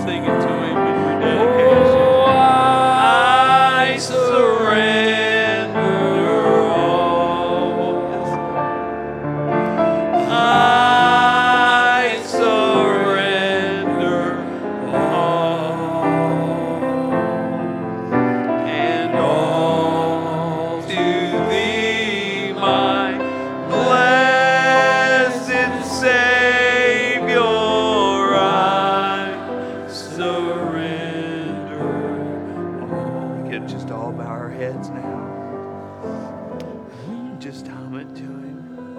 sing it to him in your dedication. Oh, I surrender all. I surrender all. And all to thee, my blessed Savior, I surrender all. We could just all bow our heads now. Just hum it to him.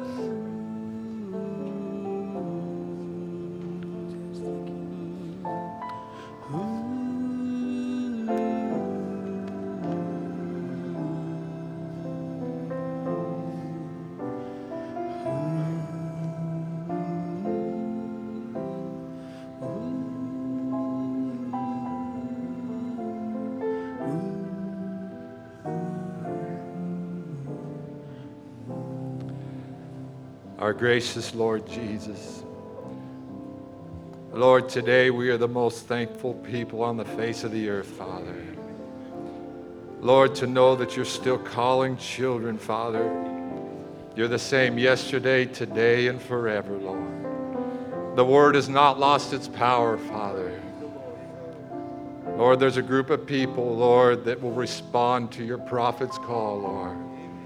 Our gracious Lord Jesus. Lord, today we are the most thankful people on the face of the earth, Father. Lord, to know that you're still calling children, Father. You're the same yesterday, today, and forever, Lord. The word has not lost its power, Father. Lord, there's a group of people, Lord, that will respond to your prophet's call, Lord.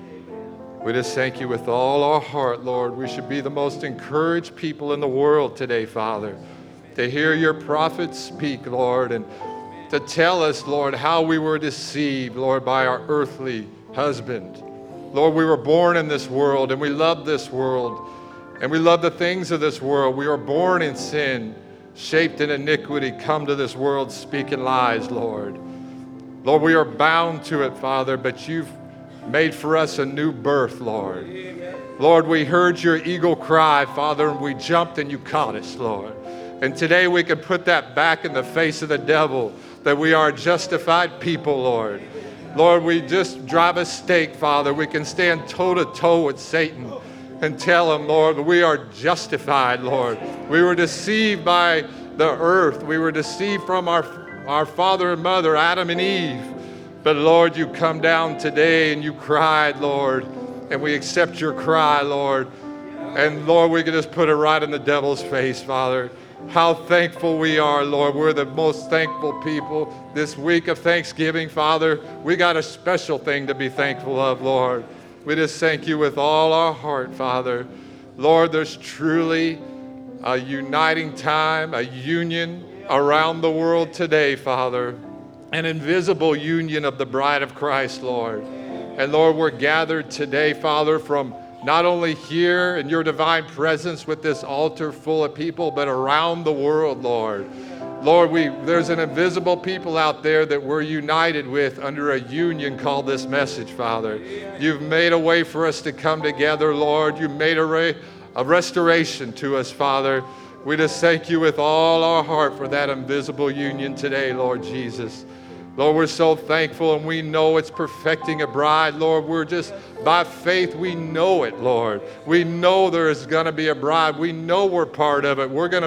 We just thank you with all our heart, Lord. We should be the most encouraged people in the world today, Father, to hear your prophets speak, Lord, and to tell us, Lord, how we were deceived, Lord, by our earthly husband. Lord, we were born in this world, and we love this world, and we love the things of this world. We were born in sin, shaped in iniquity, come to this world speaking lies, Lord. Lord, we are bound to it, Father, but you've made for us a new birth, Lord. Lord, we heard your eagle cry, Father, and we jumped and you caught us, Lord. And today we can put that back in the face of the devil, that we are justified people, Lord. Lord, we just drive a stake, Father. We can stand toe-to-toe with Satan and tell him, Lord, we are justified, Lord. We were deceived by the earth. We were deceived from our father and mother, Adam and Eve. But Lord, you come down today and you cried, Lord, and we accept your cry, Lord. And Lord, we can just put it right in the devil's face, Father. How thankful we are, Lord. We're the most thankful people. This week of Thanksgiving, Father, we got a special thing to be thankful of, Lord. We just thank you with all our heart, Father. Lord, there's truly a uniting time, a union around the world today, Father. An invisible union of the bride of Christ, Lord. And Lord, we're gathered today, Father, from not only here in your divine presence with this altar full of people, but around the world, Lord. Lord, there's an invisible people out there that we're united with under a union called this message, Father. You've made a way for us to come together, Lord. You've made a restoration to us, Father. We just thank you with all our heart for that invisible union today, Lord Jesus. Lord, we're so thankful, and we know it's perfecting a bride. Lord, we're just, by faith, we know it, Lord. We know there is going to be a bride. We know we're part of it.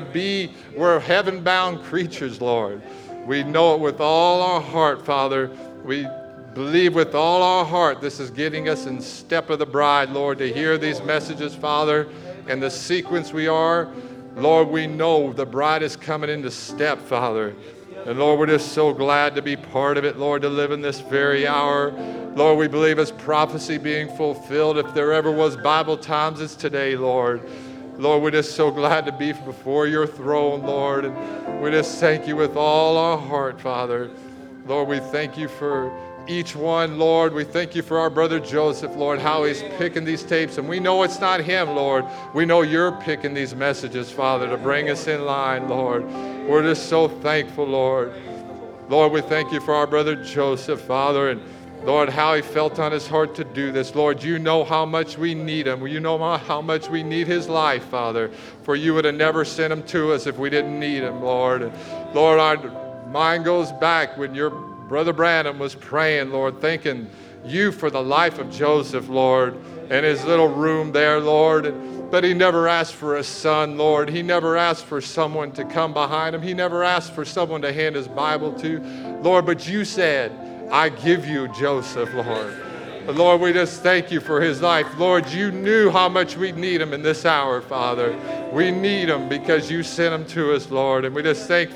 We're heaven-bound creatures, Lord. We know it with all our heart, Father. We believe with all our heart this is getting us in step of the bride, Lord, to hear these messages, Father, and the sequence we are. Lord, we know the bride is coming into step, Father. And Lord, we're just so glad to be part of it, Lord, to live in this very hour. Lord, we believe it's prophecy being fulfilled. If there ever was Bible times, it's today, Lord. Lord, we're just so glad to be before your throne, Lord. And we just thank you with all our heart, Father. Lord, we thank you for each one, Lord. We thank you for our brother Joseph, Lord, how he's picking these tapes. And we know it's not him, Lord. We know you're picking these messages, Father, to bring us in line, Lord. We're just so thankful, Lord. Lord, we thank you for our brother Joseph, Father, and Lord, how he felt on his heart to do this. Lord, you know how much we need him. You know how much we need his life, Father, for you would have never sent him to us if we didn't need him, Lord. And Lord, our mind goes back when your brother Branham was praying, Lord, thanking you for the life of Joseph, Lord, in his little room there, Lord. but he never asked for a son, Lord. He never asked for someone to come behind him. He never asked for someone to hand his Bible to, Lord, but you said, I give you Joseph, Lord. But Lord, we just thank you for his life. Lord, you knew how much we need him in this hour, Father. We need him because you sent him to us, Lord. And we just thank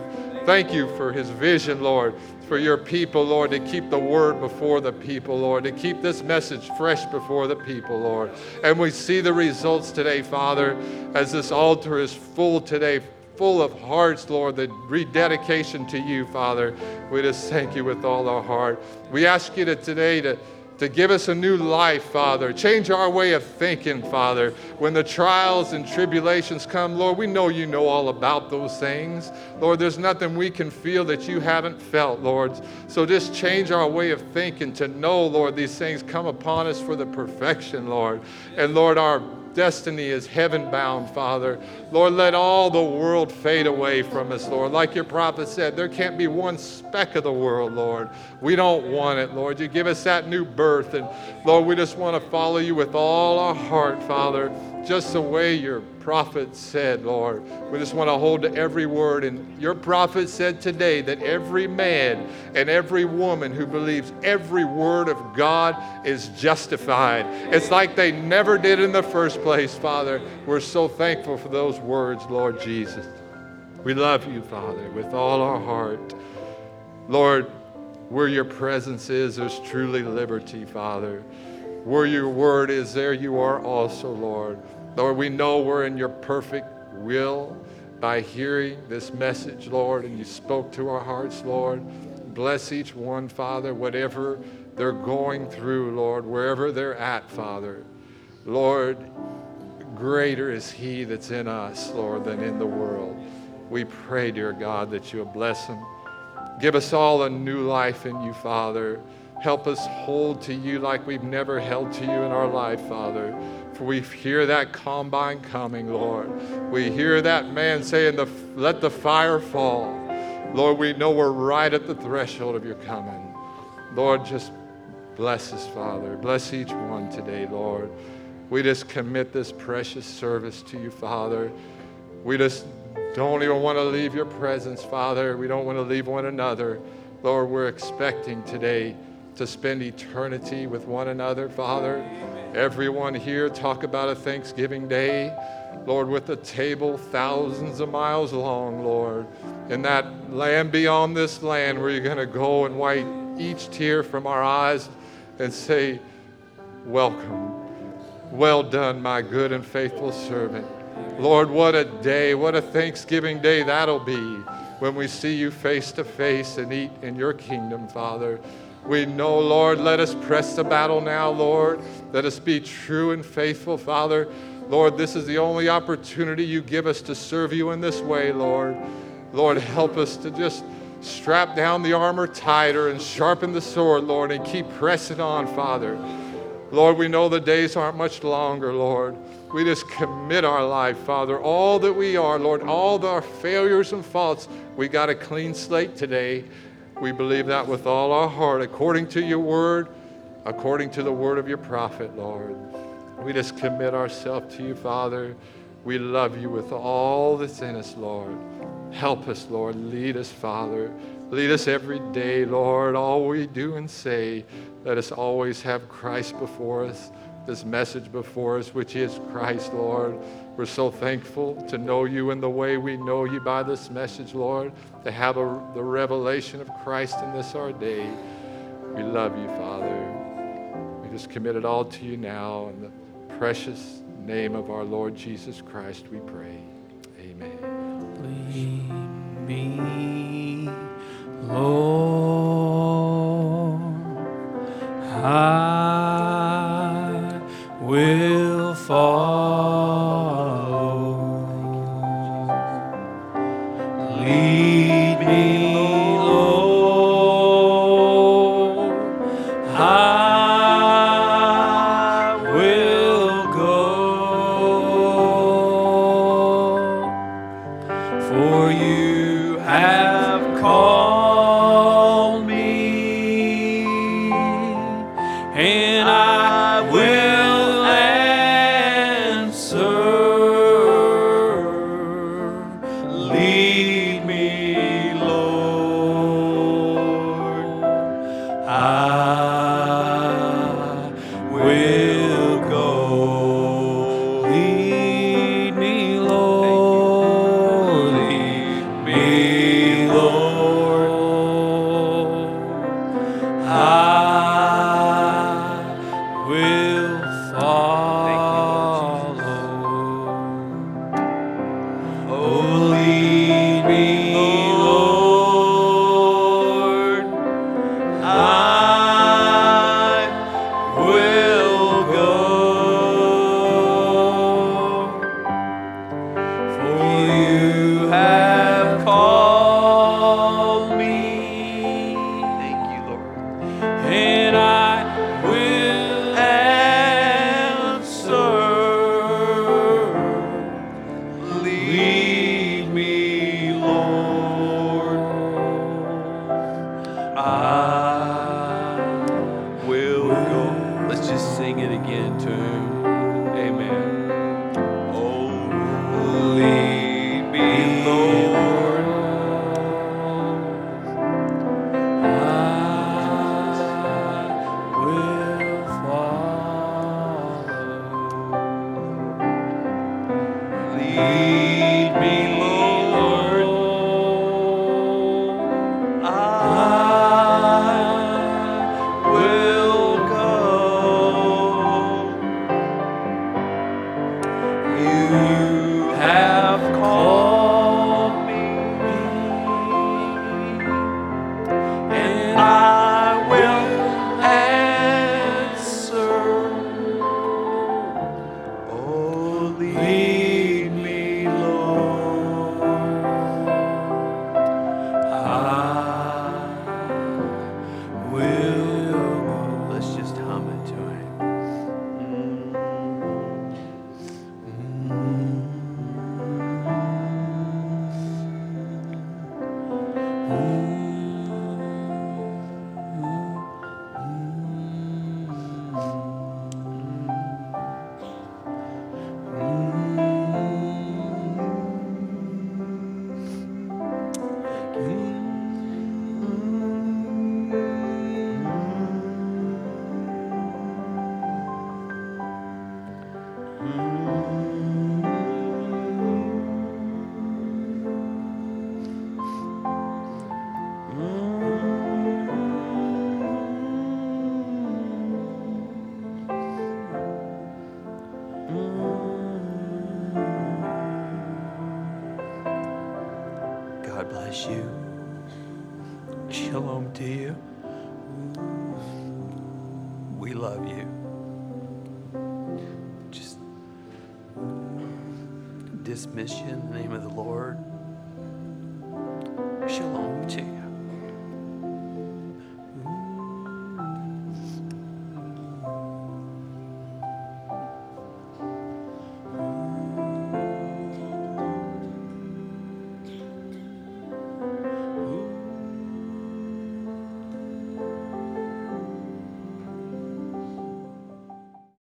you for his vision, Lord, for your people, Lord, to keep the word before the people, Lord, to keep this message fresh before the people, Lord. And we see the results today, Father, as this altar is full today, full of hearts, Lord, the rededication to you, Father. We just thank you with all our heart. We ask you today to give us a new life, Father. Change our way of thinking, Father. When the trials and tribulations come, Lord, we know you know all about those things. Lord, there's nothing we can feel that you haven't felt, Lord. So just change our way of thinking to know, Lord, these things come upon us for the perfection, Lord. And Lord, our destiny is heaven-bound, Father. Lord, let all the world fade away from us, Lord. Like your prophet said, there can't be one speck of the world, Lord. We don't want it, Lord. You give us that new birth. And Lord, we just want to follow you with all our heart, Father, just the way your prophet said, Lord. We just want to hold to every word. And your prophet said today that every man and every woman who believes every word of God is justified. It's like they never did in the first place, Father. We're so thankful for those words, Lord Jesus. We love you, Father, with all our heart. Lord, where your presence is, there's truly liberty, Father. Where your word is, there you are also, Lord. Lord, we know we're in your perfect will by hearing this message, Lord, and you spoke to our hearts, Lord. Bless each one, Father, whatever they're going through, Lord, wherever they're at, Father. Lord, greater is he that's in us, Lord, than in the world. We pray, dear God, that you'll bless them. Give us all a new life in you, Father. Help us hold to you like we've never held to you in our life, Father. For we hear that combine coming, Lord. We hear that man saying, let the fire fall. Lord, we know we're right at the threshold of your coming. Lord, just bless us, Father. Bless each one today, Lord. We just commit this precious service to you, Father. We just don't even want to leave your presence, Father. We don't want to leave one another. Lord, we're expecting today to spend eternity with one another, Father. Everyone here talk about a Thanksgiving Day, Lord, with a table thousands of miles long, Lord. In that land beyond this land where you're going to go and wipe each tear from our eyes and say, welcome. Well done, my good and faithful servant. Lord, what a day, what a Thanksgiving Day that'll be when we see you face to face and eat in your kingdom, Father. We know, Lord, let us press the battle now, Lord. Let us be true and faithful, Father. Lord, this is the only opportunity you give us to serve you in this way, Lord. Lord, help us to just strap down the armor tighter and sharpen the sword, Lord, and keep pressing on, Father. Lord, we know the days aren't much longer, Lord. We just commit our life, Father, all that we are, Lord, all our failures and faults. We got a clean slate today. We believe that with all our heart, according to your word, according to the word of your prophet, Lord. We just commit ourselves to you, Father. We love you with all that's in us, Lord. Help us, Lord. Lead us, Father. Lead us every day, Lord. All we do and say, let us always have Christ before us, this message before us, which is Christ, Lord. We're so thankful to know you in the way we know you by this message, Lord, to have the revelation of Christ in this our day. We love you, Father. We just commit it all to you now. In the precious name of our Lord Jesus Christ, we pray. Amen. Lead me, Lord, I will follow. Lead me, Lord, I will go. For you have called me, and I will answer. Lead me, Lord. I will go. You have called me, and I will answer. Oh, lead me, Lord. I will go. Let's just hum it to him. God bless you. Shalom to you. We love you. Just dismiss you in the name of the Lord. Shalom to you.